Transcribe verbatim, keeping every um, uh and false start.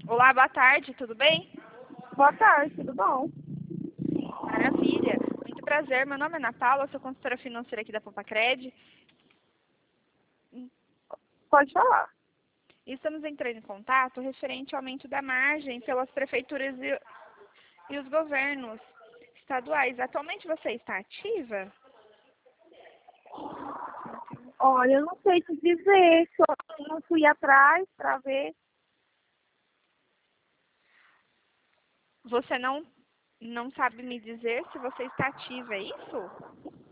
Olá, boa tarde, tudo bem? Boa tarde, tudo bom? Maravilha, muito prazer. Meu nome é Ana Paula, sou consultora financeira aqui da Popacred. Pode falar. E estamos entrando em contato referente ao aumento da margem pelas prefeituras e, e os governos estaduais. Atualmente você está ativa? Olha, eu não sei te dizer, só não fui atrás para ver. Você não, não sabe me dizer se você está ativa, é isso?